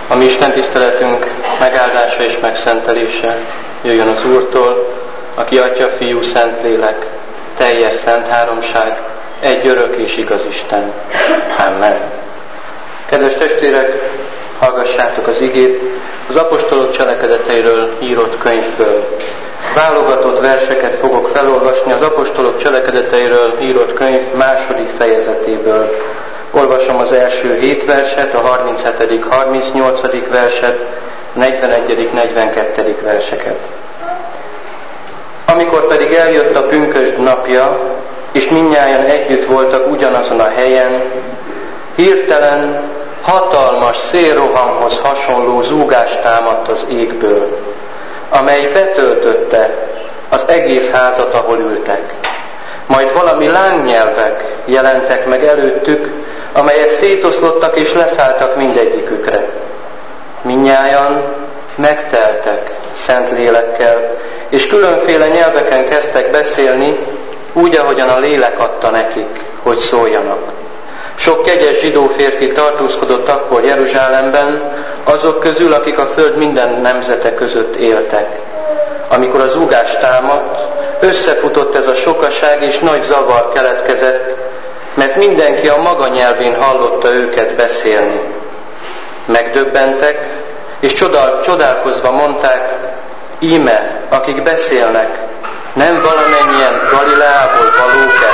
A mi Isten tiszteletünk megáldása és megszentelése jöjjön az Úrtól, aki Atya, Fiú, Szentlélek, teljes szent háromság, egy örök és igaz Isten. Amen. Kedves testvérek, hallgassátok az igét az apostolok cselekedeteiről írott könyvből. Válogatott verseket fogok felolvasni az apostolok cselekedeteiről írott könyv 2. fejezetéből. Olvasom az első 7 verset, a 37., 38. verset, 41., 42. verseket. Amikor pedig eljött a pünkösd napja, és mindnyájan együtt voltak ugyanazon a helyen, hirtelen hatalmas szélrohamhoz hasonló zúgás támadt az égből, amely betöltötte az egész házat, ahol ültek. Majd valami lángnyelvek jelentek meg előttük, amelyek szétoszlottak és leszálltak mindegyikükre. Mindnyájan megteltek szent lélekkel, és különféle nyelveken kezdtek beszélni, úgy, ahogyan a lélek adta nekik, hogy szóljanak. Sok kegyes zsidó férfi tartózkodott akkor Jeruzsálemben, azok közül, akik a föld minden nemzete között éltek. Amikor a zúgás támadt, összefutott ez a sokaság, és nagy zavar keletkezett, mert mindenki a maga nyelvén hallotta őket beszélni. Megdöbbentek, és csodálkozva mondták: íme, akik beszélnek, nem valamennyien Galileából valók-e?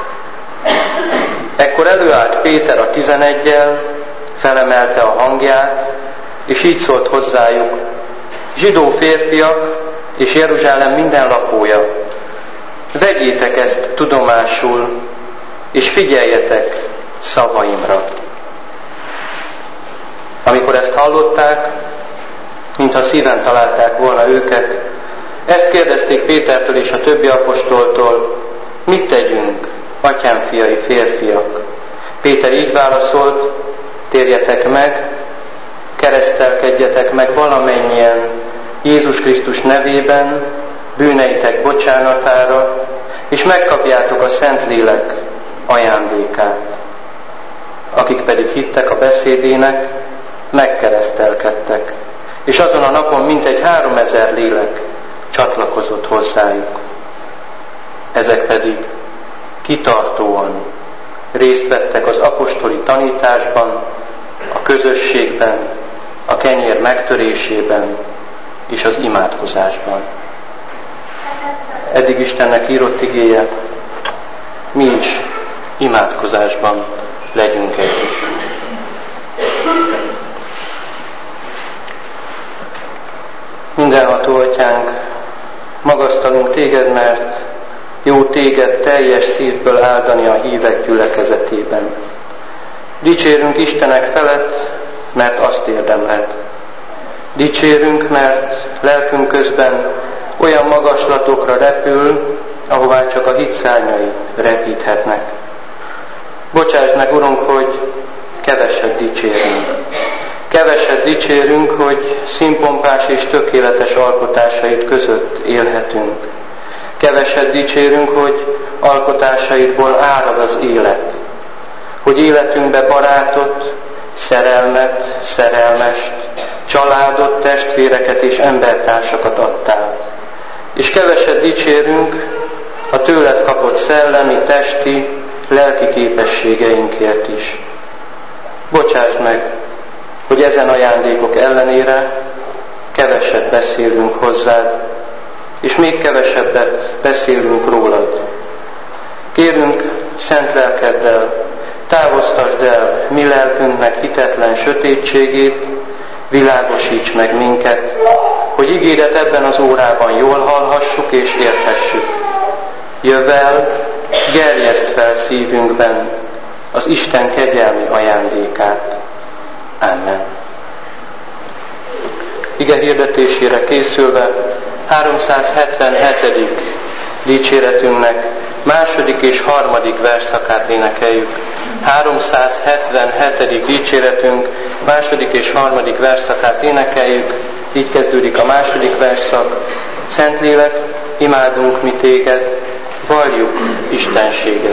Ekkor előállt Péter a 11-jel, felemelte a hangját, és így szólt hozzájuk: zsidó férfiak és Jeruzsálem minden lakója, vegyétek ezt tudomásul, és figyeljetek szavaimra. Amikor ezt hallották, mintha szíven találták volna őket, ezt kérdezték Pétertől és a többi apostoltól: mit tegyünk, atyám fiai, férfiak? Péter így válaszolt: térjetek meg, keresztelkedjetek meg valamennyien Jézus Krisztus nevében, bűneitek bocsánatára, és megkapjátok a Szentlélek ajándékát. Akik pedig hittek a beszédének, megkeresztelkedtek, és azon a napon mintegy 3000 lélek csatlakozott hozzájuk. Ezek pedig kitartóan részt vettek az apostoli tanításban, a közösségben, a kenyér megtörésében és az imádkozásban. Eddig Istennek írott igéje, mi is imádkozásban legyünk együtt. Mindenható Atyánk, magasztalunk Téged, mert jó Téged teljes szívből áldani a hívek gyülekezetében. Dicsérünk Istenek felett, mert azt érdemled. Dicsérünk, mert lelkünk közben olyan magaslatokra repül, ahová csak a hit szárnyai repíthetnek. Bocsáss meg, Urunk, hogy keveset dicsérünk. Keveset dicsérünk, hogy színpompás és tökéletes alkotásaid között élhetünk. Keveset dicsérünk, hogy alkotásaidból árad az élet. Hogy életünkbe barátot, szerelmet, szerelmest, családot, testvéreket és embertársakat adtál. És keveset dicsérünk a tőled kapott szellemi, testi, lelki képességeinkért is. Bocsásd meg, hogy ezen ajándékok ellenére keveset beszélünk hozzád, és még kevesebbet beszélünk rólad. Kérünk, szent lelkeddel, távoztasd el mi lelkünknek hitetlen sötétségét, világosíts meg minket, hogy igédet ebben az órában jól hallhassuk és érthessük. Jöv el, gerjeszd fel szívünkben az Isten kegyelmi ajándékát. Amen. Ige hirdetésére készülve 377. dicséretünknek 2. és 3. versszakát énekeljük. 377. dicséretünk 2. és 3. versszakát énekeljük. Így kezdődik a 2. versszak. Szentlélek, imádunk mi téged, valljuk istenséget.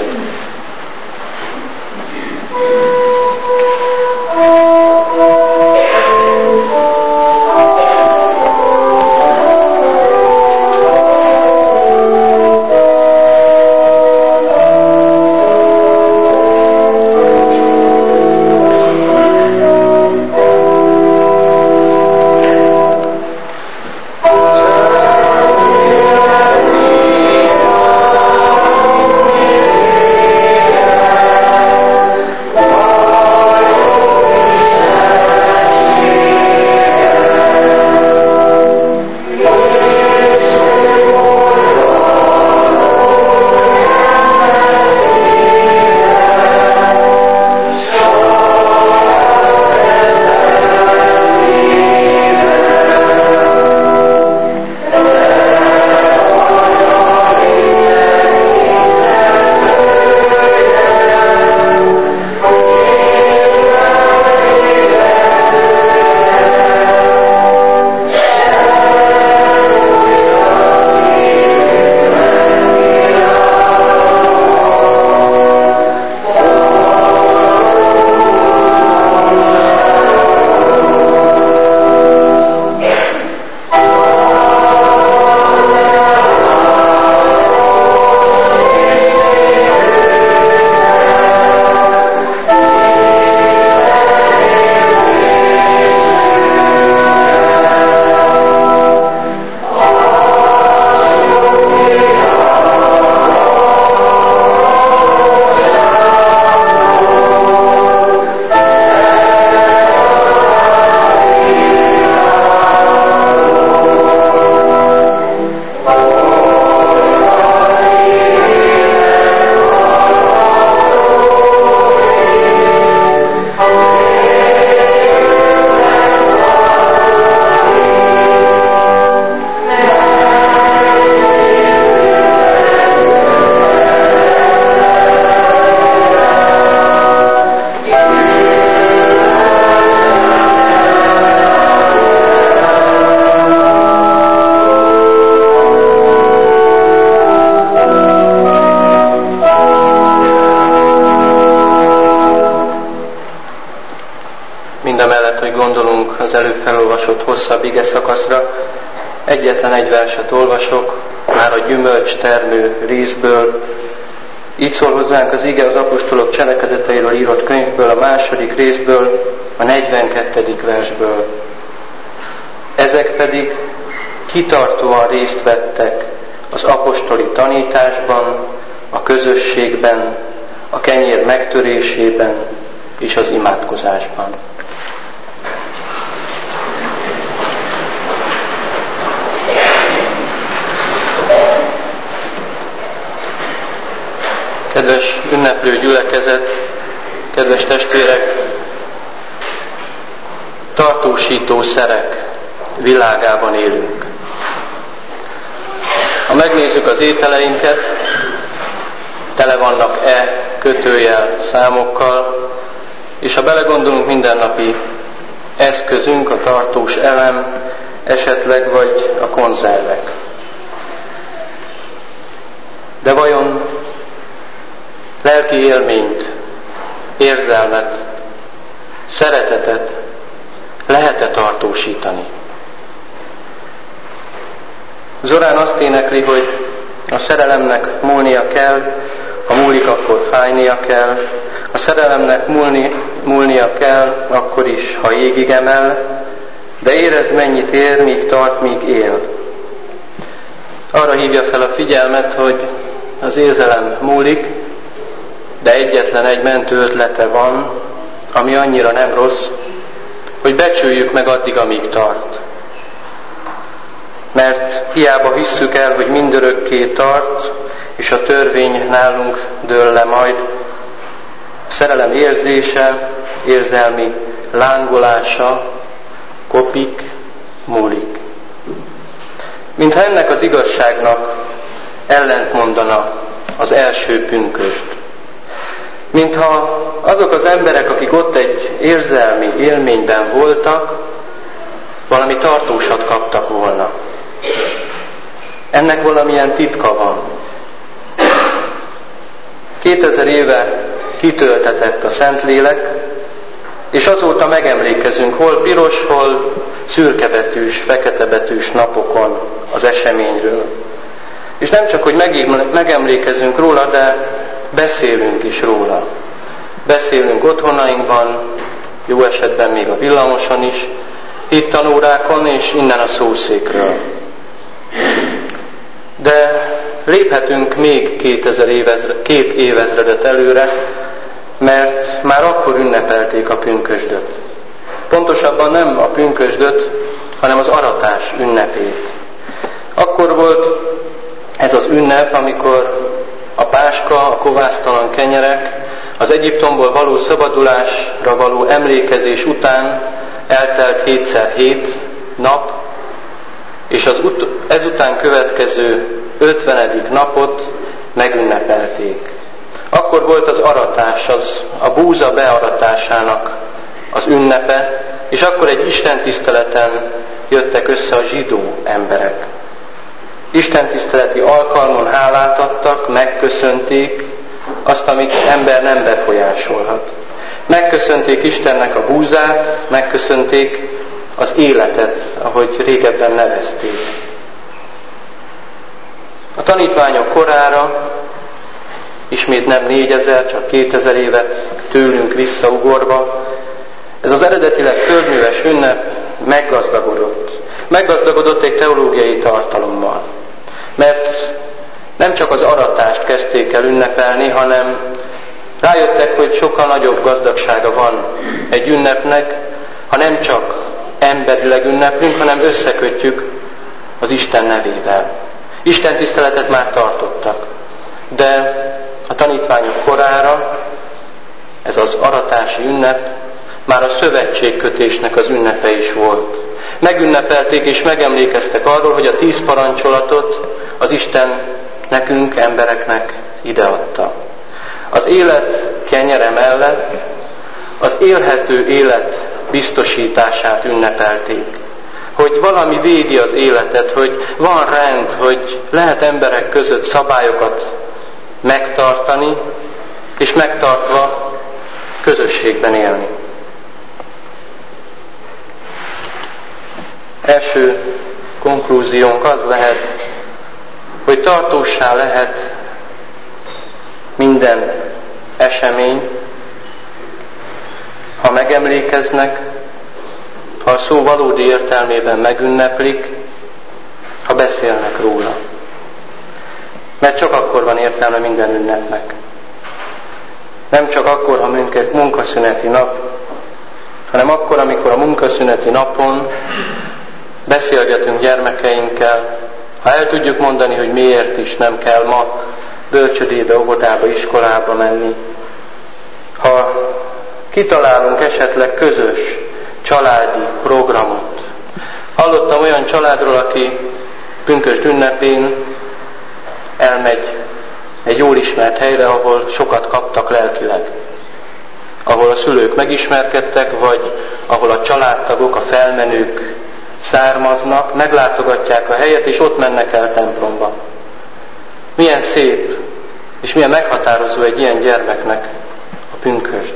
Lehet, hogy gondolunk az előbb felolvasott hosszabb ige szakaszra. Egyetlen egy verset olvasok, már a gyümölcs termő részből. Így szól hozzánk az ige az apostolok cselekedeteiről írott könyvből, a 2. részből, a 42. versből. Ezek pedig kitartóan részt vettek az apostoli tanításban, a közösségben, a kenyér megtörésében és az imádkozásban. Kedves ünneplő gyülekezet, kedves testvérek, tartósító szerek világában élünk. Ha megnézzük az ételeinket, tele vannak kötőjel számokkal, és ha belegondolunk, mindennapi eszközünk a tartós elem, esetleg vagy a konzervek. De vajon lelki élményt, érzelmet, szeretetet lehet-e tartósítani? Zorán azt énekli, hogy a szerelemnek múlnia kell, ha múlik, akkor fájnia kell. A szerelemnek múlnia kell, akkor is, ha égig emel, de érezd, mennyit ér, míg tart, míg él. Arra hívja fel a figyelmet, hogy az érzelem múlik, de egyetlen egy mentő ötlete van, ami annyira nem rossz, hogy becsüljük meg addig, amíg tart. Mert hiába hisszük el, hogy mindörökké tart, és a törvény nálunk dől le majd, a szerelem érzése, érzelmi lángolása kopik, múlik. Mintha ennek az igazságnak ellentmondana az első pünkösd. Mintha azok az emberek, akik ott egy érzelmi élményben voltak, valami tartósat kaptak volna. Ennek valamilyen titka van. 2000 éve kitöltetett a Szentlélek, és azóta megemlékezünk hol piros, hol szürkebetűs, feketebetűs napokon az eseményről. És nem csak, hogy megemlékezünk róla, de beszélünk is róla. Beszélünk otthonainkban, jó esetben még a villamoson is, hittanórákon és innen a szószékről. De léphetünk még 2 évezredet előre, mert már akkor ünnepelték a pünkösdöt. Pontosabban nem a pünkösdöt, hanem az aratás ünnepét. Akkor volt ez az ünnep, amikor a páska, a kovásztalan kenyerek, az Egyiptomból való szabadulásra való emlékezés után eltelt 7x7 nap, és az ezután következő 50. napot megünnepelték. Akkor volt az aratás, a búza bearatásának az ünnepe, és akkor egy istentiszteleten jöttek össze a zsidó emberek. Istentiszteleti alkalmon hálát adtak, megköszönték azt, amit ember nem befolyásolhat. Megköszönték Istennek a búzát, megköszönték az életet, ahogy régebben nevezték. A tanítványok korára, ismét nem 4000, csak 2000 évet tőlünk visszaugorva, ez az eredetileg földműves ünnep meggazdagodott. Meggazdagodott egy teológiai tartalommal. Mert nem csak az aratást kezdték el ünnepelni, hanem rájöttek, hogy sokkal nagyobb gazdagsága van egy ünnepnek, ha nem csak emberileg ünneplünk, hanem összekötjük az Isten nevével. Isten tiszteletet már tartottak, de a tanítványok korára ez az aratási ünnep már a szövetségkötésnek az ünnepe is volt. Megünnepelték és megemlékeztek arról, hogy a 10 parancsolatot az Isten nekünk, embereknek ideadta. Az élet kenyere mellett az élhető élet biztosítását ünnepelték. Hogy valami védi az életet, hogy van rend, hogy lehet emberek között szabályokat megtartani, és megtartva közösségben élni. Első konklúziónk az lehet, hogy tartóssá lehet minden esemény, ha megemlékeznek, ha a szó valódi értelmében megünneplik, ha beszélnek róla. Mert csak akkor van értelme minden ünnepnek. Nem csak akkor, ha munkaszüneti nap, hanem akkor, amikor a munkaszüneti napon beszélgetünk gyermekeinkkel, ha el tudjuk mondani, hogy miért is nem kell ma bölcsödébe, óvodába, iskolába menni, ha kitalálunk esetleg közös családi programot. Hallottam olyan családról, aki pünkösd ünnepén elmegy egy jól ismert helyre, ahol sokat kaptak lelkileg. Ahol a szülők megismerkedtek, vagy ahol a családtagok, a felmenők származnak, meglátogatják a helyet, és ott mennek el templomba. Milyen szép, és milyen meghatározó egy ilyen gyermeknek a pünkösd.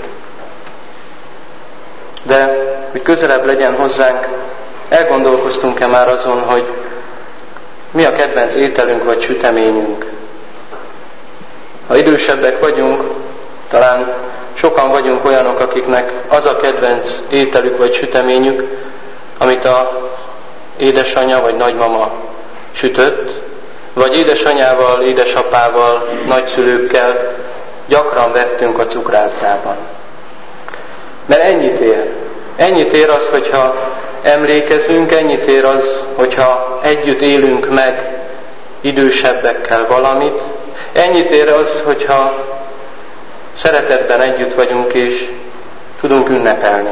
De, hogy közelebb legyen hozzánk, elgondolkoztunk-e már azon, hogy mi a kedvenc ételünk vagy süteményünk? Ha idősebbek vagyunk, talán sokan vagyunk olyanok, akiknek az a kedvenc ételük vagy süteményük, amit a édesanyja vagy nagymama sütött, vagy édesanyával, édesapával, nagyszülőkkel gyakran vettünk a cukrászdában. Mert ennyit ér. Ennyit ér az, hogyha emlékezünk, ennyit ér az, hogyha együtt élünk meg idősebbekkel valamit, ennyit ér az, hogyha szeretetben együtt vagyunk és tudunk ünnepelni.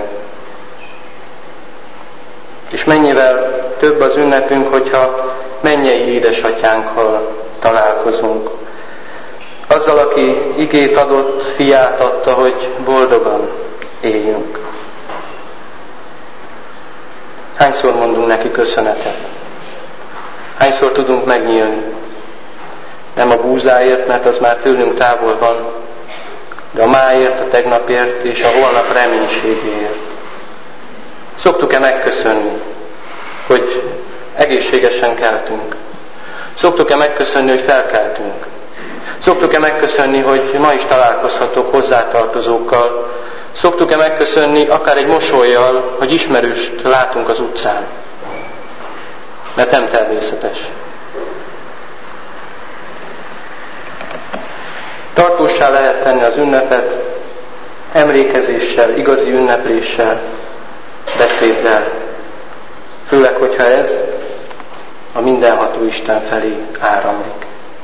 És mennyivel több az ünnepünk, hogyha mennyei édesatyánkkal találkozunk. Azzal, aki igét adott, fiát adta, hogy boldogan éljünk. Hányszor mondunk neki köszönetet? Hányszor tudunk megnyílni? Nem a búzáért, mert az már tőlünk távol van, de a máért, a tegnapért és a holnap reménységéért. Szoktuk-e megköszönni, hogy egészségesen keltünk? Szoktuk-e megköszönni, hogy felkeltünk? Szoktuk-e megköszönni, hogy ma is találkozhatok hozzátartozókkal? Szoktuk-e megköszönni akár egy mosollyal, hogy ismerőst látunk az utcán? Mert nem természetes. Tartóssá lehet tenni az ünnepet emlékezéssel, igazi ünnepléssel, beszéddel. Főleg, hogyha ez a mindenható Isten felé áramlik.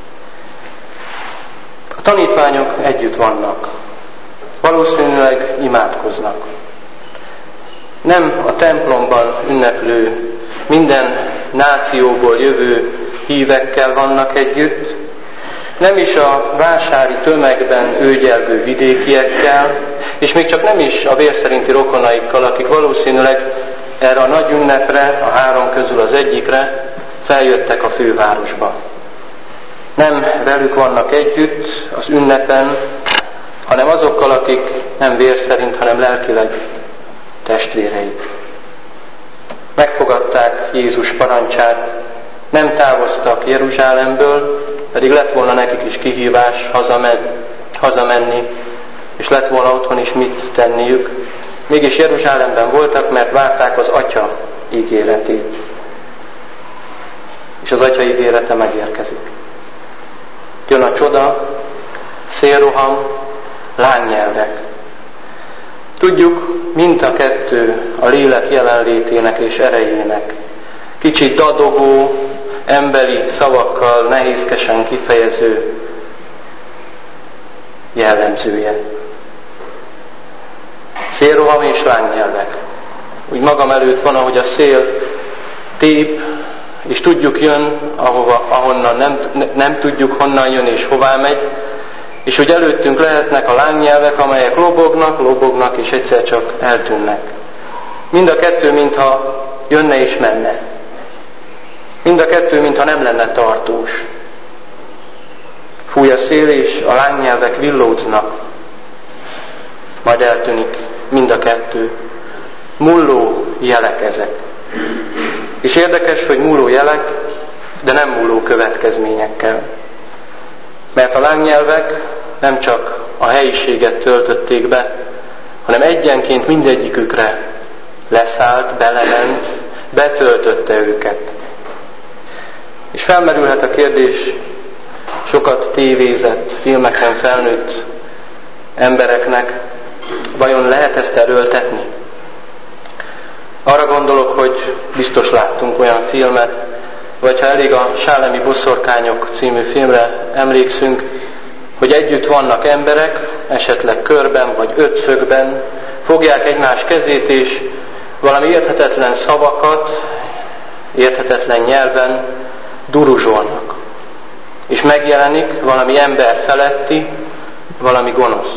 A tanítványok együtt vannak. Valószínűleg imádkoznak. Nem a templomban ünneplő, minden nációból jövő hívekkel vannak együtt, nem is a vásári tömegben őgyelgő vidékiekkel, és még csak nem is a vérszerinti rokonaikkal, akik valószínűleg erre a nagy ünnepre, a három közül az egyikre feljöttek a fővárosba. Nem velük vannak együtt az ünnepen, hanem azokkal, akik nem vér szerint, hanem lelkileg testvéreik. Megfogadták Jézus parancsát, nem távoztak Jeruzsálemből, pedig lett volna nekik is kihívás hazamenni, és lett volna otthon is mit tenniük. Mégis Jeruzsálemben voltak, mert várták az Atya ígéretét. És az Atya ígérete megérkezik. Jön a csoda, szélroham, lánynyelvek. Tudjuk, mind a kettő a lélek jelenlétének és erejének. Kicsit dadogó, emberi szavakkal nehézkesen kifejező jellemzője. Szélroham és lánynyelvek. Úgy magam előtt van, ahogy a szél tép, és tudjuk jön, ahonnan nem tudjuk honnan jön és hová megy, és úgy előttünk lehetnek a lánynyelvek, amelyek lobognak, és egyszer csak eltűnnek. Mind a kettő, mintha jönne és menne. Mind a kettő, mintha nem lenne tartós. Fúj a szél, és a lánynyelvek villódznak, majd eltűnik mind a kettő. Mulló jelek ezek. És érdekes, hogy múló jelek, de nem múló következményekkel. Mert a lángnyelvek nem csak a helyiséget töltötték be, hanem egyenként mindegyikükre leszállt, belement, betöltötte őket. És felmerülhet a kérdés, sokat tévézett, filmeken felnőtt embereknek, vajon lehet ezt erőltetni? Arra gondolok, hogy biztos láttunk olyan filmet, vagy ha elég a Sálemi Boszorkányok című filmre emlékszünk, hogy együtt vannak emberek, esetleg körben vagy ötszögben, fogják egymás kezét, és valami érthetetlen szavakat, érthetetlen nyelven duruzsolnak. És megjelenik valami ember feletti, valami gonosz.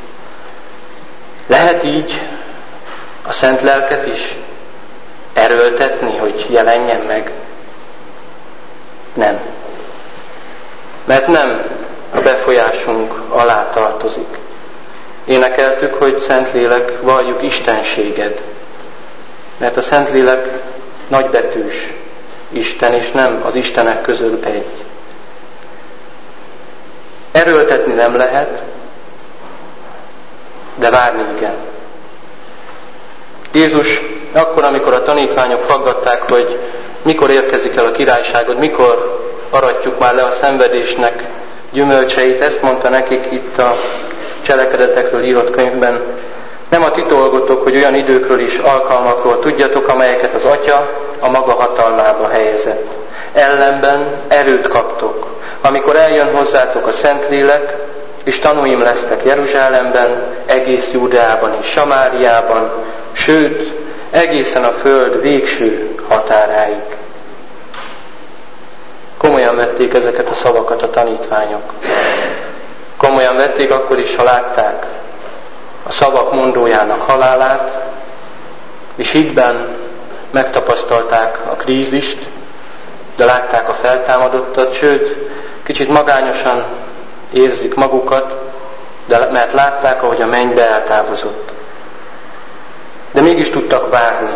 Lehet így a Szent Lelket is erőltetni, hogy jelenjen meg? Nem. Mert nem a befolyásunk alá tartozik. Énekeltük, hogy Szentlélek, valljuk istenséged. Mert a Szentlélek nagybetűs Isten, és nem az istenek közül egy. Erőltetni nem lehet, de várni igen. Jézus akkor, amikor a tanítványok faggatták, hogy mikor érkezik el a királyságod, mikor aratjuk már le a szenvedésnek gyümölcseit, ezt mondta nekik itt a cselekedetekről írott könyvben. Nem a ti dolgotok, hogy olyan időkről és alkalmakról tudjatok, amelyeket az Atya a maga hatalmába helyezett. Ellenben erőt kaptok, amikor eljön hozzátok a Szentlélek, és tanúim lesztek Jeruzsálemben, egész Júdeában és Samáriában, sőt, egészen a föld végső határáig. Komolyan vették ezeket a szavakat a tanítványok. Komolyan vették akkor is, ha látták a szavak mondójának halálát, és hitben megtapasztalták a krízist, de látták a feltámadottat, sőt, kicsit magányosan érzik magukat, mert látták, ahogy a mennybe eltávozott. De mégis tudtak várni.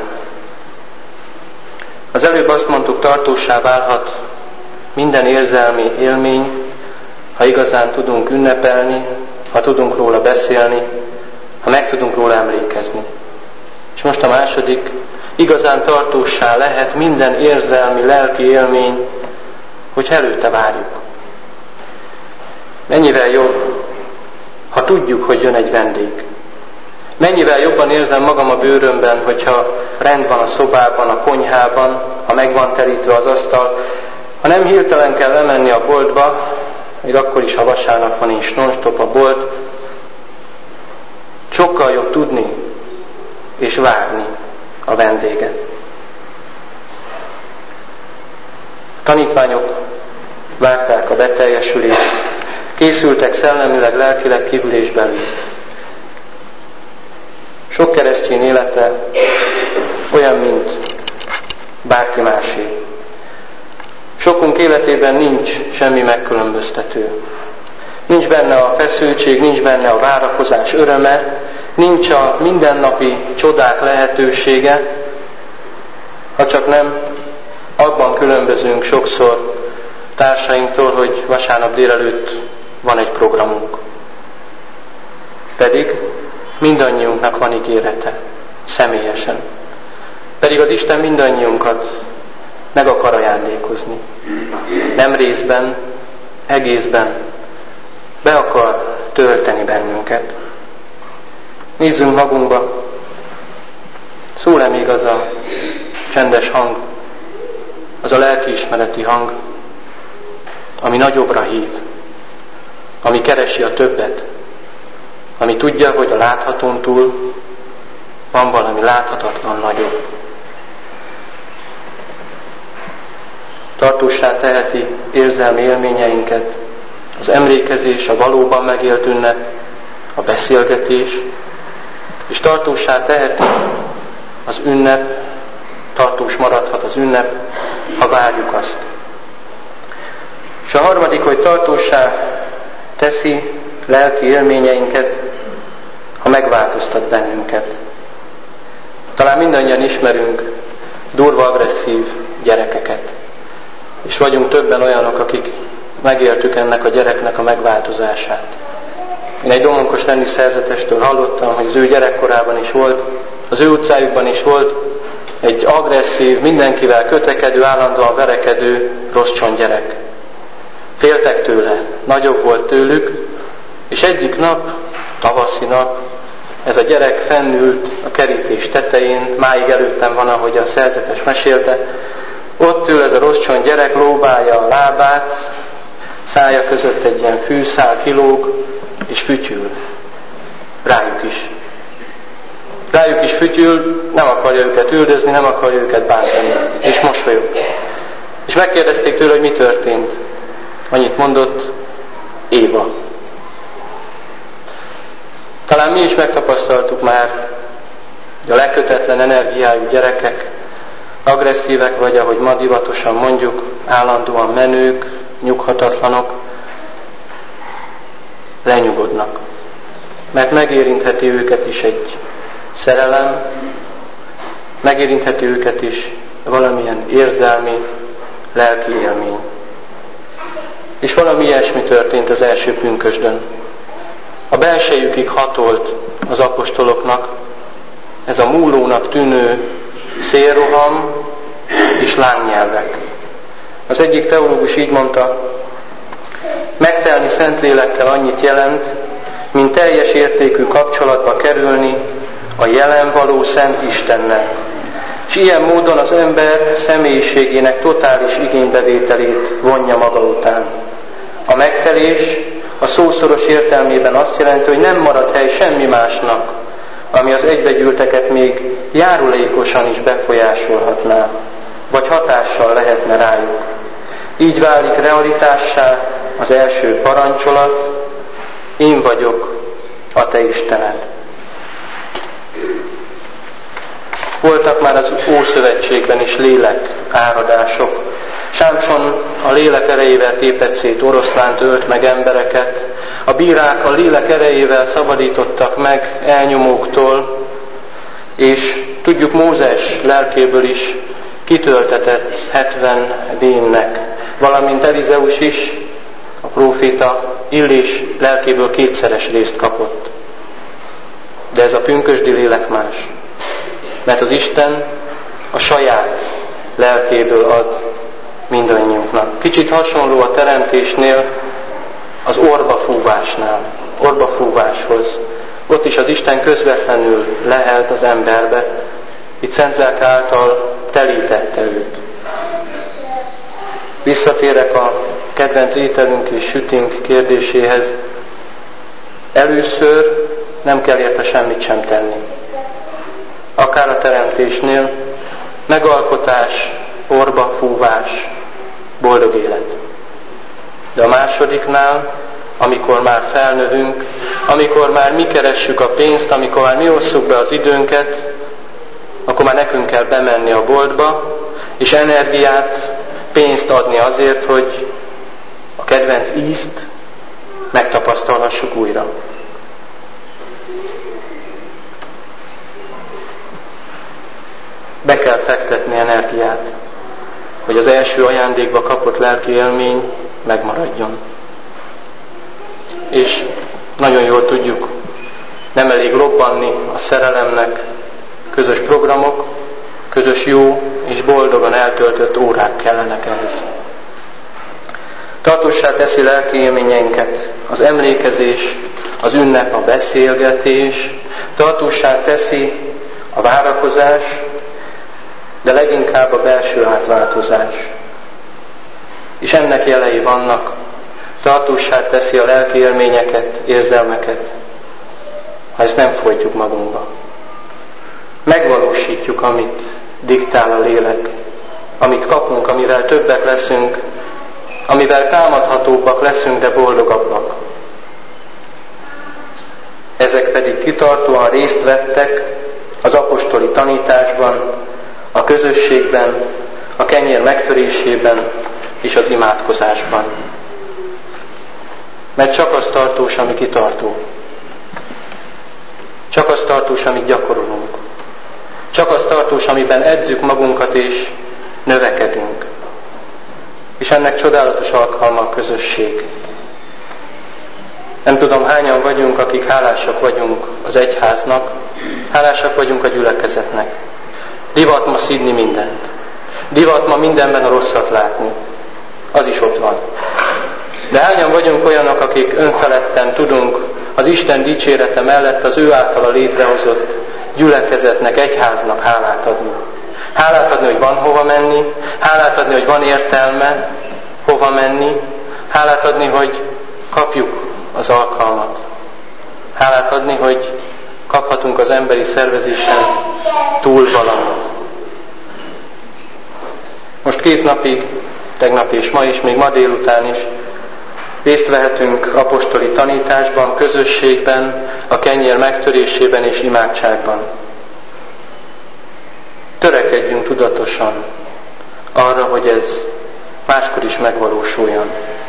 Az előbb azt mondtuk, tartóssá válhat minden érzelmi élmény, ha igazán tudunk ünnepelni, ha tudunk róla beszélni, ha meg tudunk róla emlékezni. És most a második, igazán tartóssá lehet minden érzelmi, lelki élmény, hogy előtte várjuk. Mennyivel jobb, ha tudjuk, hogy jön egy vendég. Mennyivel jobban érzem magam a bőrömben, hogyha rend van a szobában, a konyhában, ha meg van terítve az asztal, ha nem hirtelen kell lemenni a boltba, még akkor is, ha vasárnap van és non-stop a bolt, sokkal jobb tudni és várni a vendéget. A tanítványok várták a beteljesülést, készültek szellemileg, lelkileg kívül és belül. Sok keresztény élete olyan, mint bárki másé. Sokunk életében nincs semmi megkülönböztető. Nincs benne a feszültség, nincs benne a várakozás öröme, nincs a mindennapi csodák lehetősége, ha csak nem abban különbözünk sokszor társainktól, hogy vasárnap délelőtt van egy programunk. Pedig mindannyiunknak van ígérete, személyesen. Pedig az Isten mindannyiunkat meg akar ajándékozni. Nem részben, egészben be akar tölteni bennünket. Nézzünk magunkba. Szól-e még az a csendes hang, az a lelkiismereti hang, ami nagyobbra hív, ami keresi a többet, ami tudja, hogy a láthatón túl van valami láthatatlan nagyobb. Tartóssá teheti érzelmi élményeinket az emlékezés, a valóban megélt ünnep, a beszélgetés, és tartóssá teheti az ünnep, tartós maradhat az ünnep, ha várjuk azt. És a harmadik, hogy tartóssá teszi lelki élményeinket, ha megváltoztat bennünket. Talán mindannyian ismerünk durva, agresszív gyerekeket. És vagyunk többen olyanok, akik megéltük ennek a gyereknek a megváltozását. Én egy Domonkos Lendi szerzetestől hallottam, hogy az ő gyerekkorában is volt, az ő utcájukban is volt egy agresszív, mindenkivel kötekedő, állandóan verekedő rossz gyerek. Féltek tőle, nagyobb volt tőlük, és egyik nap, tavaszi nap, ez a gyerek fennült a kerítés tetején, máig előttem van, ahogy a szerzetes mesélte, ott ül ez a rossz gyerek, lóbálja a lábát, szája között egy ilyen fűszál kilóg, és fütyül. Rájuk is. Rájuk is fütyül, nem akarja őket üldözni, nem akarja őket bántani. És mosolyog. És megkérdezték tőle, hogy mi történt. Annyit mondott, Éva. Talán mi is megtapasztaltuk már, hogy a lekötetlen energiájú gyerekek agresszívek, vagy ahogy ma divatosan mondjuk, állandóan menők, nyughatatlanok, lenyugodnak. Mert megérintheti őket is egy szerelem, megérintheti őket is valamilyen érzelmi, lelki élmény. És valami ilyesmi történt az első pünkösdön. A belsejükig hatolt az apostoloknak ez a múlónak tűnő szélroham és lángnyelvek. Az egyik teológus így mondta, megtelni Szentlélekkel annyit jelent, mint teljes értékű kapcsolatba kerülni a jelen való Szent Istennel. És ilyen módon az ember személyiségének totális igénybevételét vonja maga után. A megtelés a szószoros értelmében azt jelenti, hogy nem marad hely semmi másnak, ami az egybegyűlteket még járulékosan is befolyásolhatná, vagy hatással lehetne rájuk. Így válik realitássá az első parancsolat, én vagyok a te Istened. Voltak már az Ószövetségben is lélek áradások. Sámson a lélek erejével tépett szét oroszlánt, ölt meg embereket. A bírák a lélek erejével szabadítottak meg elnyomóktól, és tudjuk Mózes lelkéből is kitöltetett 70 vénnek, valamint Elizeus is, a próféta, Illés lelkéből 2-szeres részt kapott. De ez a pünkösdi lélek más. Mert az Isten a saját lelkéből ad mindannyiunknak. Kicsit hasonló a teremtésnél az orbafúváshoz. Ott is az Isten közvetlenül lehelt az emberbe, itt Szentlélek által telítette őt. Visszatérek a kedvenc ételünk és sütink kérdéséhez. Először nem kell érte semmit sem tenni. Akár a teremtésnél, megalkotás, orbafúvás, boldog élet. De a másodiknál, amikor már felnövünk, amikor már mi keressük a pénzt, amikor már mi osszuk be az időnket, akkor már nekünk kell bemenni a boltba, és energiát, pénzt adni azért, hogy a kedvenc ízt megtapasztalhassuk újra. Be kell fektetni energiát, hogy az első ajándékba kapott lelki élmény megmaradjon. És nagyon jól tudjuk, nem elég robbanni a szerelemnek, közös programok, közös jó és boldogan eltöltött órák kellenek ehhez. Tartóssá teszi lelki élményeinket az emlékezés, az ünnep, a beszélgetés, tartóssá teszi a várakozás, de leginkább a belső átváltozás. És ennek jelei vannak, tartóssá teszi a lelki élményeket, érzelmeket, ha ezt nem folytjuk magunkba. Megvalósítjuk, amit diktál a lélek, amit kapunk, amivel többek leszünk, amivel támadhatóbbak leszünk, de boldogabbak. Ezek pedig kitartóan részt vettek az apostoli tanításban, a közösségben, a kenyér megtörésében és az imádkozásban. Mert csak az tartós, ami kitartó. Csak az tartós, amit gyakorolunk. Csak az tartós, amiben edzük magunkat és növekedünk. És ennek csodálatos alkalma a közösség. Nem tudom, hányan vagyunk, akik hálásak vagyunk az egyháznak, hálásak vagyunk a gyülekezetnek. Divat ma szidni mindent. Divat ma mindenben a rosszat látni. Az is ott van. De hányan vagyunk olyanok, akik önfeledten tudunk az Isten dicsérete mellett az ő általa létrehozott gyülekezetnek, egyháznak hálát adni. Hálát adni, hogy van hova menni, hálát adni, hogy van értelme hova menni, hálát adni, hogy kapjuk az alkalmat. Hálát adni, hogy kaphatunk az emberi szervezésen túl valamit. Most 2 napig, tegnap és ma is, még ma délután is részt vehetünk apostoli tanításban, közösségben, a kenyér megtörésében és imádságban. Törekedjünk tudatosan arra, hogy ez máskor is megvalósuljon.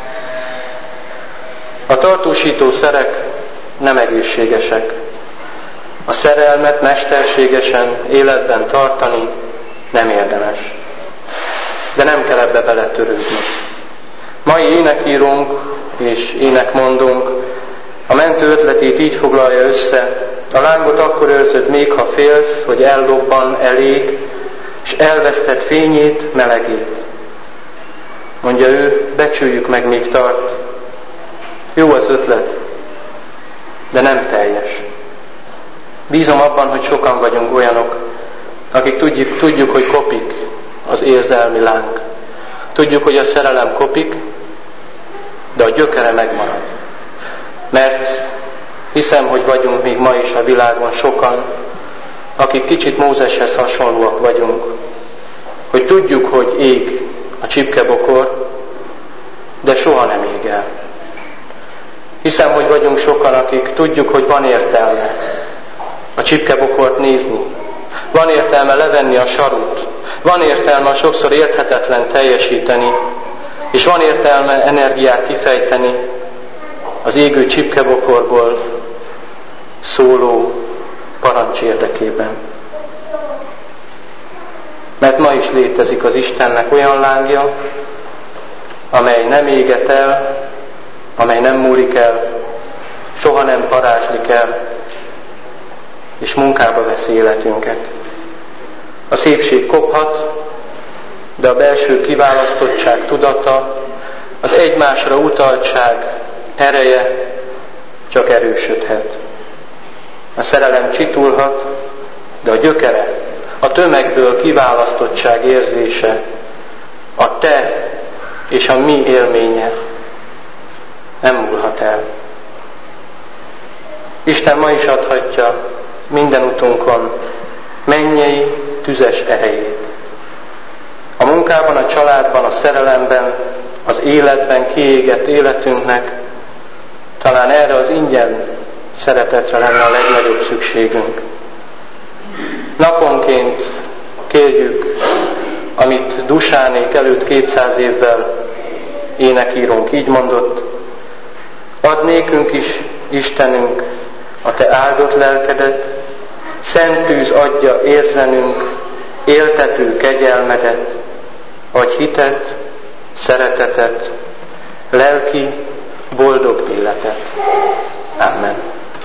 A tartósító szerek nem egészségesek. A szerelmet mesterségesen életben tartani nem érdemes. De nem kell ebbe beletörődni. Mai énekírónk és énekmondónk a mentő ötletét így foglalja össze: a lángot akkor őrzöd még, ha félsz, hogy ellobban, elég, és elvesztett fényét, melegét. Mondja ő, becsüljük meg, még tart. Jó az ötlet, de nem teljes. Bízom abban, hogy sokan vagyunk olyanok, akik tudjuk, hogy kopik az érzelmi láng. Tudjuk, hogy a szerelem kopik, de a gyökere megmarad. Mert hiszem, hogy vagyunk még ma is a világon sokan, akik kicsit Mózeshez hasonlóak vagyunk, hogy tudjuk, hogy ég a csipkebokor, de soha nem ég el. Hiszem, hogy vagyunk sokan, akik tudjuk, hogy van értelme a csipkebokort nézni, van értelme levenni a sarut, van értelme a sokszor érthetetlen teljesíteni, és van értelme energiát kifejteni az égő csipkebokorból szóló parancs érdekében. Mert ma is létezik az Istennek olyan lángja, amely nem éget el, amely nem múlik el, soha nem parázslik el, és munkába veszi életünket. A szépség kophat, de a belső kiválasztottság tudata, az egymásra utaltság ereje csak erősödhet. A szerelem csitulhat, de a gyökere, a tömegből kiválasztottság érzése, a te és a mi élménye nem múlhat el. Isten ma is adhatja minden utunkon mennyei, tüzes erejét. A munkában, a családban, a szerelemben, az életben kiégett életünknek talán erre az ingyen szeretetre lenne a legnagyobb szükségünk. Naponként kérjük, amit Dusánék előtt 200 évvel énekírónk így mondott: add nékünk is, Istenünk, a te áldott lelkedet, szent tűz adja érzenünk, éltető kegyelmedet, adj hitet, szeretetet, lelki, boldog életet. Amen.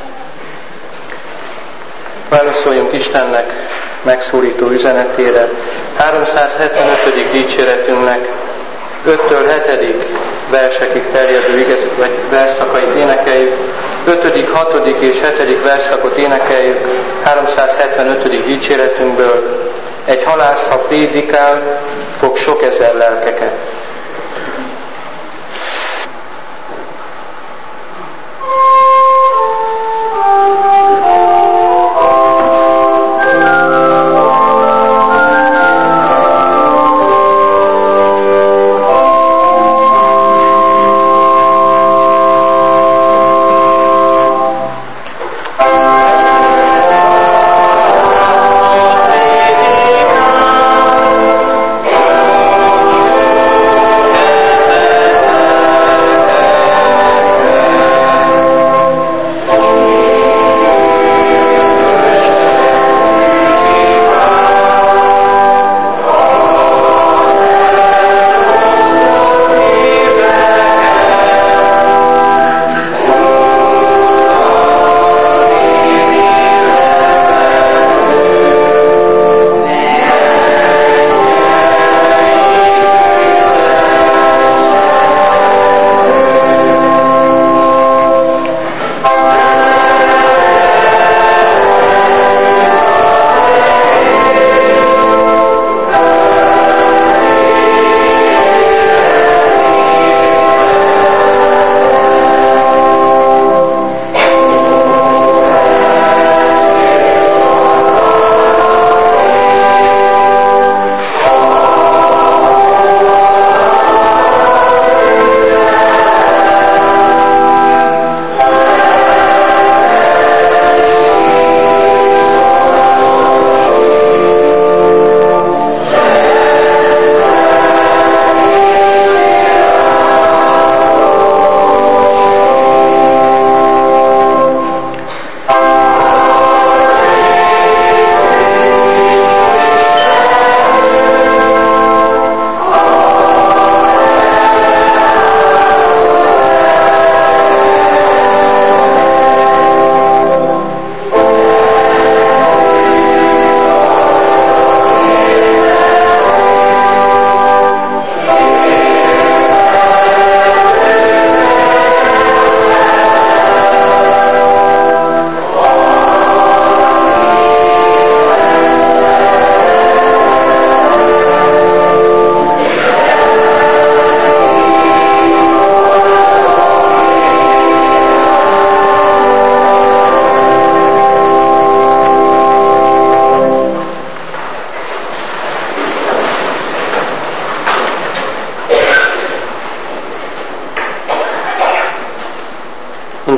Válaszoljunk Istennek megszólító üzenetére. 375. dicséretünknek 5-től 7. versekig terjedő versszakait énekeljük. 5., 6. és 7. versszakot énekeljük 375. dicséretünkből. Egy halász, ha prédikál, fog sok ezer lelkeket. Oh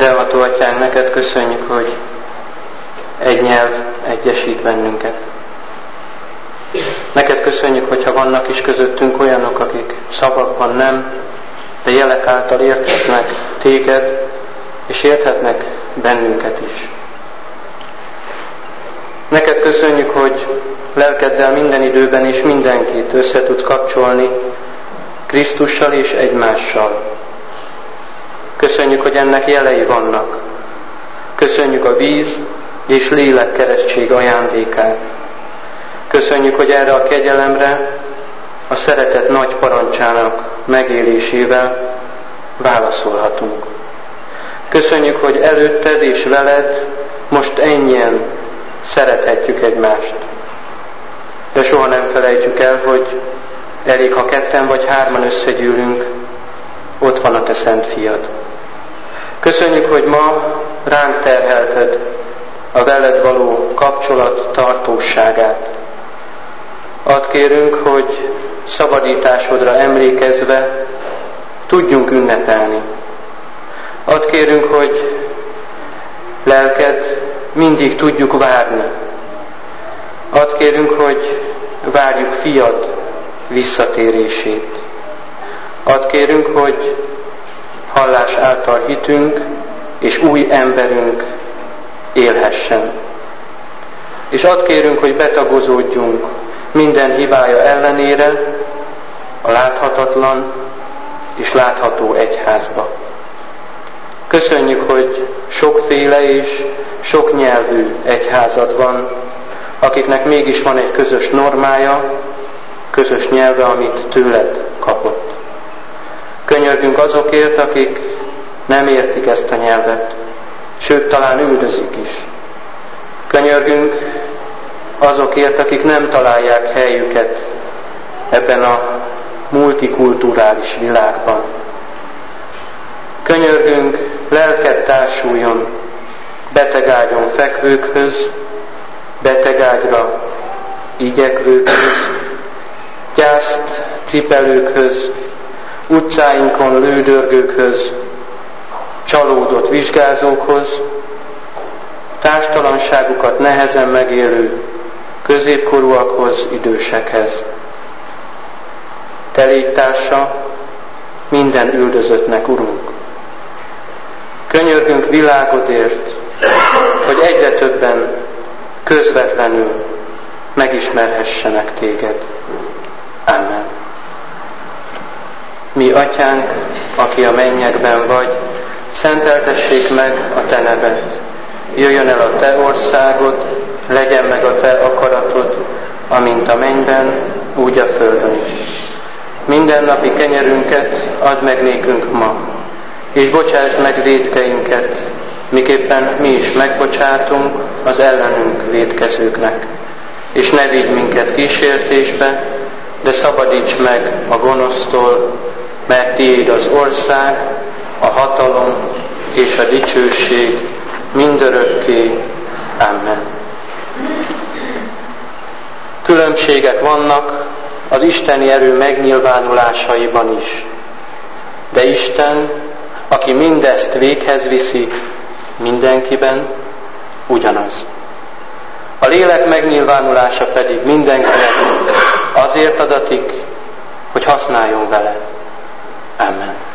Mindenható Atyánk, neked köszönjük, hogy egy nyelv egyesít bennünket. Neked köszönjük, hogyha vannak is közöttünk olyanok, akik szavakban nem, de jelek által érthetnek téged, és érthetnek bennünket is. Neked köszönjük, hogy lelkeddel minden időben és mindenkit össze tudsz kapcsolni Krisztussal és egymással. Köszönjük, hogy ennek jelei vannak. Köszönjük a víz és lélek keresztség ajándékát. Köszönjük, hogy erre a kegyelemre a szeretet nagy parancsának megélésével válaszolhatunk. Köszönjük, hogy előtted és veled most ennyien szerethetjük egymást. De soha nem felejtjük el, hogy elég, ha 2 vagy 3 összegyűlünk, ott van a te szent fiad. Köszönjük, hogy ma ránk terhelted a veled való kapcsolat tartóságát. Add kérünk, hogy szabadításodra emlékezve tudjunk ünnepelni. Add kérünk, hogy lelked mindig tudjuk várni. Add kérünk, hogy várjuk fiad visszatérését. Add kérünk, hogy hallás által hitünk és új emberünk élhessen. És add kérünk, hogy betagozódjunk minden hibája ellenére a láthatatlan és látható egyházba. Köszönjük, hogy sokféle és sok nyelvű egyházad van, akiknek mégis van egy közös normája, közös nyelve, amit tőled kapott. Könyörgünk azokért, akik nem értik ezt a nyelvet, sőt, talán üldözik is. Könyörgünk azokért, akik nem találják helyüket ebben a multikulturális világban. Könyörgünk, lelked társuljon betegágyon fekvőkhöz, betegágyra igyekvőkhöz, gyászt cipelőkhöz, utcáinkon lődörgőkhöz, csalódott vizsgázókhoz, társtalanságukat nehezen megélő középkorúakhoz, idősekhez. Te légtársa minden üldözöttnek, Urunk. Könyörgünk világodért, hogy egyre többen közvetlenül megismerhessenek téged. Amen. Mi Atyánk, aki a mennyekben vagy, szenteltessék meg a te neved. Jöjjön el a te országod, legyen meg a te akaratod, amint a mennyben, úgy a földön is. Mindennapi kenyerünket add meg nékünk ma, és bocsásd meg vétkeinket, miképpen mi is megbocsátunk az ellenünk vétkezőknek. És ne vigy minket kísértésbe, de szabadíts meg a gonosztól, mert tiéd az ország, a hatalom és a dicsőség mindörökké. Amen. Különbségek vannak az isteni erő megnyilvánulásaiban is. De Isten, aki mindezt véghez viszi, mindenkiben ugyanaz. A lélek megnyilvánulása pedig mindenkinek azért adatik, hogy használjon vele. Amen.